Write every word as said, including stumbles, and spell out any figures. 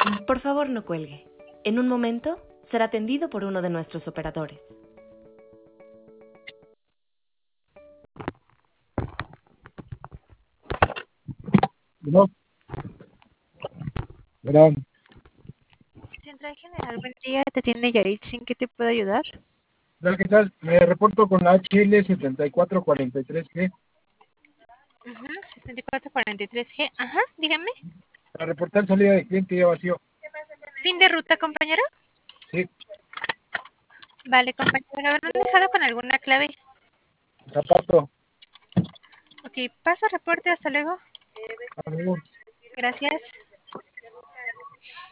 Por favor, no cuelgue. En un momento será atendido por uno de nuestros operadores. No, verán, Central General, buen día, te atiende Yaritza, ¿en qué te puedo ayudar? ¿qué tal? Me reporto con la H L setenta y cuatro cuarenta y tres G. Ajá, setenta y cuatro cuarenta y tres G, ajá, dígame. Para reportar salida de cliente ya vacío. ¿Fin de ruta, compañero? Sí, Vale, compañero, ¿no han dejado con alguna clave? zapato. Ok, paso reporte, hasta luego. Amigo. Gracias.